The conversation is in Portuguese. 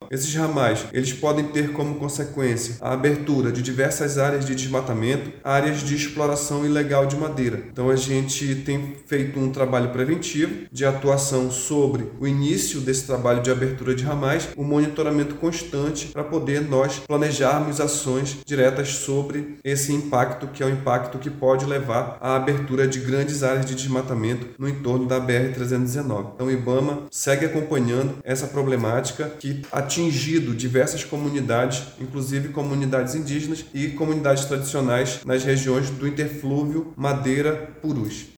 Esses ramais, eles podem ter como consequência a abertura de diversas áreas de desmatamento, áreas de exploração ilegal de madeira. Então a gente tem feito um trabalho preventivo de atuação sobre o início desse trabalho de abertura de ramais, o monitoramento constante para poder nós planejarmos ações diretas sobre esse impacto, que é o impacto que pode levar à abertura de grandes áreas de desmatamento no entorno da BR-319. Então o IBAMA segue acompanhando essa problemática que atingido diversas comunidades, inclusive comunidades indígenas e comunidades tradicionais nas regiões do interflúvio Madeira-Purus.